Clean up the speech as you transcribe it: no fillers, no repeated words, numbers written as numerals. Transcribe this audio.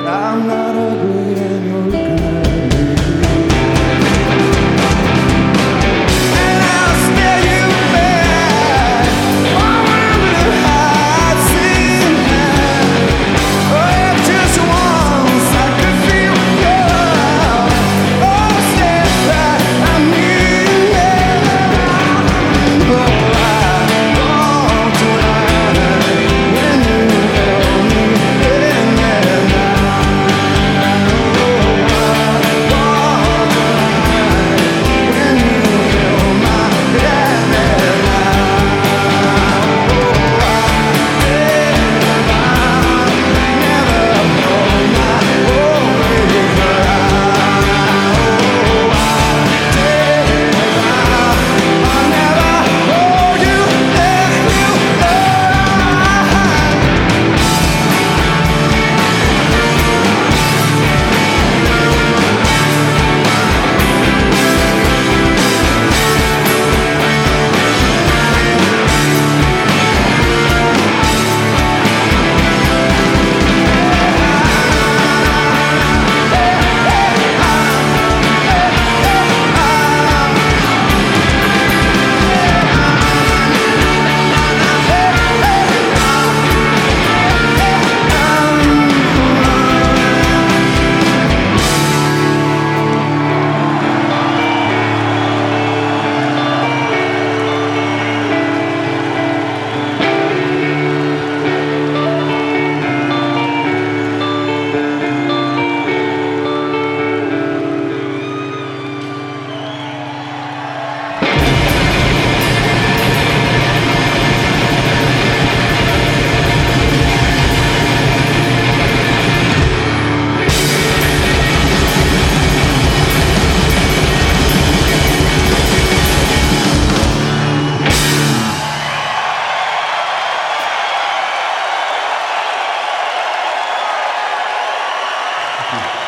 I'm not ugly and you're good. And I'll stare you back. Oh, I'm the high scene. Oh, just once I could feel love. Oh, step back, I need it. Oh, I want to hide when you held me in that night. Oh, I want to hide when you held my hand that night. Oh, I did never know my only cry. Oh, I did I never hold you if you Thank you.